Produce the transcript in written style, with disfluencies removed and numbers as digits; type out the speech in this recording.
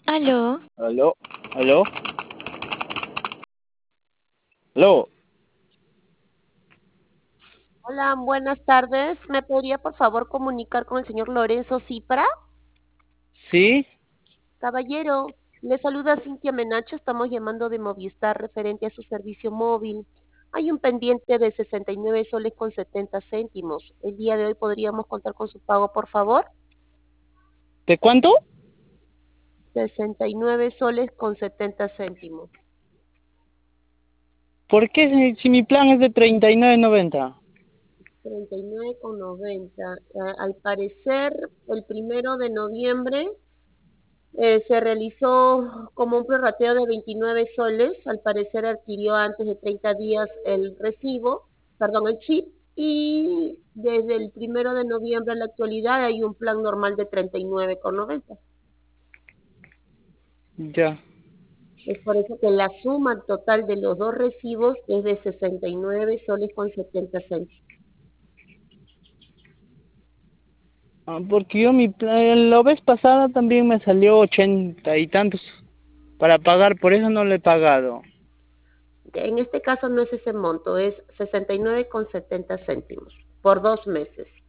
Aló, Aló, aló, aló. Hola, buenas tardes. ¿Me podría por favor comunicar con el señor Lorenzo Cipra? ¿Sí? Caballero, le saluda Cintia Menacho. Estamos llamando de Movistar referente a su servicio móvil. Hay un pendiente de 69 soles con 70 céntimos. El día de hoy podríamos contar con su pago, por favor. ¿De cuánto? 69 soles con 70 céntimos. ¿Por qué si mi plan es de 39.90? 39,90. Al parecer, el 1 de noviembre se realizó como un prorrateo de 29 soles. Al parecer adquirió antes de 30 días el recibo, perdón, el chip, y desde el 1 de noviembre a la actualidad hay un plan normal de 39,90. Ya. Es por eso que la suma total de los dos recibos es de 69 soles con 70 céntimos. Porque yo mi plan, la vez pasada también me salió 80 y tantos para pagar, por eso no lo he pagado. En este caso no es ese monto, es 69,70 céntimos por 2 meses.